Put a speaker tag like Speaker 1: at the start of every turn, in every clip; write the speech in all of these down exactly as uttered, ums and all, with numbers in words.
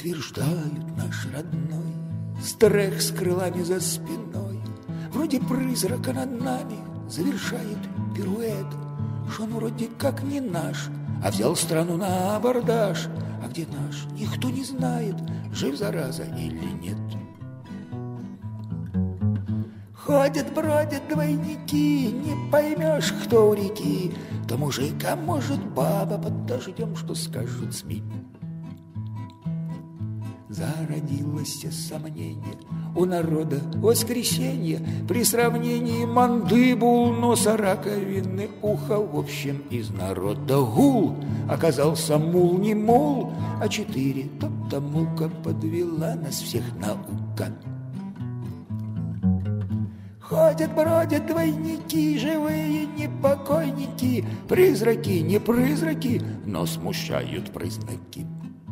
Speaker 1: утверждают наш родной Стрэх с крылами за спиной, вроде призрака над нами, завершает пируэт, что он вроде как не наш, а взял страну на абордаж. А где наш, никто не знает, жив зараза или нет. Ходят, бродят двойники, не поймешь, кто у реки, то мужик, а может баба под дождем, что скажут СМИ. Зародилось сомнение у народа воскресенье при сравнении мандыбул, носа, раковины, уха, в общем, из народа гул. Оказался мул не мул, а четыре, тот-то мука подвела нас всех наука. Ходят, бродят двойники, живые не покойники, призраки, не призраки, но смущают признаки.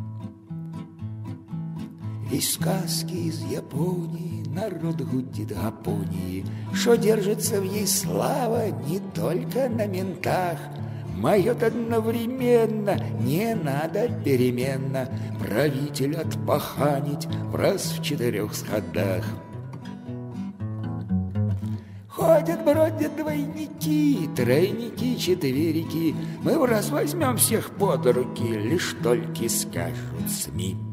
Speaker 1: Весь сказки из Японии, народ гудит Гапонии, что держится в ей слава не только на ментах. Моет одновременно, не надо переменно правитель отпаханить в раз в четырех сходах. Ходят, бродят двойники, тройники, четверики, мы в раз возьмем всех под руки, лишь только скажут СМИ.